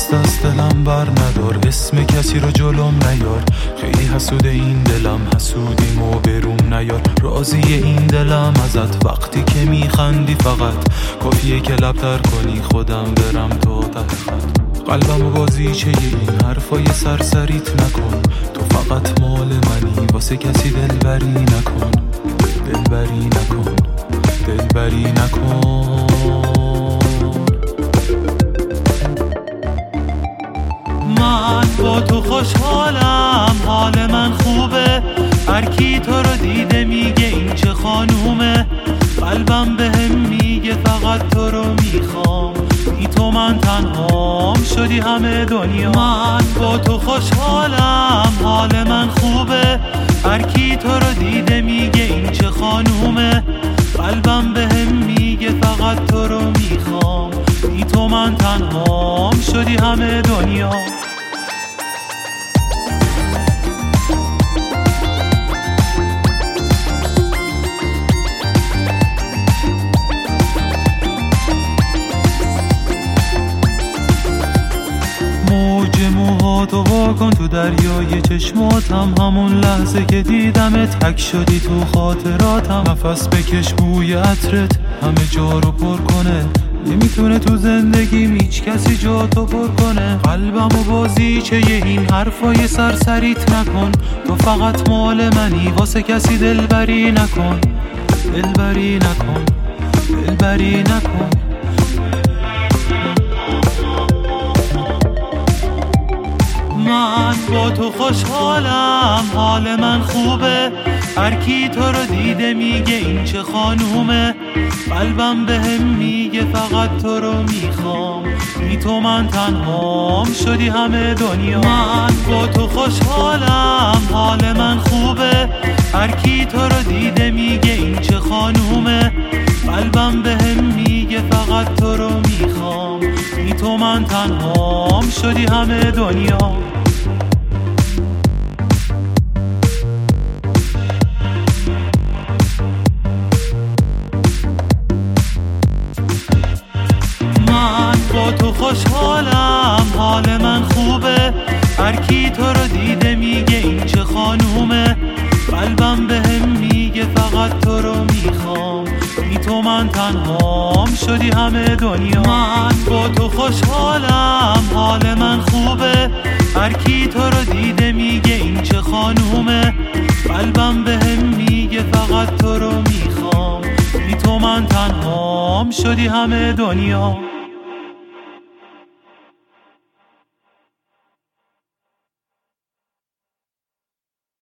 دست از دلم بر ندار، اسم کسی رو جلوم نیار. خیلی حسود این دلم، حسودیمو برون نیار. راضی این دلم ازت وقتی که میخندی، فقط کافیه که لب تر کنی خودم برم تا ته خط. قلبم بازیچه این حرفای سرسریت نکن، تو فقط مال منی واسه کسی دلبری نکن. دلبری نکن، دلبری نکن. من با تو خوشحالم، حال من خوبه. هر کی تو رو دیده میگه این چه خانومه. قلبم بهم میگه فقط تو رو میخوام، بی تو من تنهام شدی همه دنیا. من با تو خوشحالم، حال من خوبه. هر کی تو رو دیده میگه این چه خانومه. قلبم بهم میگه فقط تو رو میخوام، بی تو من تنهام شدی همه دنیا. موج موهاتو واکن تو دریای چشماتم، همون لحظه که دیدمت تک شدی تو خاطراتم. نفس بکش بوی عطرت همه جا رو پر کنه، نمیتونه تو زندگیم هیچ کسی جا تو پر کنه. قلبم و بازیچه این حرفای سرسریت نکن، تو فقط مال منی واسه کسی دلبری نکن. دلبری نکن، دلبری نکن. من با تو خوشحالم، حال من خوبه. هر کی تو رو دیده میگه این چه خانومه. قلبم بهم میگه فقط تو رو میخوام، بی تو من تنهام شدی همه دنیا. من با تو خوشحالم، حال من خوبه. هر کی تو رو دیده میگه این چه خانومه. قلبم بهم میگه فقط تو رو میخوام، بی تو من تنهام شدی همه دنیا. با تو خوشحالم، حال من خوبه. هر کی تو رو دیده میگه این چه خانومه. قلبم بهم میگه فقط تو رو میخوام، بی تو من تنهام شدی همه دنیا. من با تو خوشحالم، حال من خوبه. هر کی تو رو دیده میگه این چه خانومه. قلبم بهم میگه فقط تو رو میخوام، بی تو من تنهام شدی همه دنیا.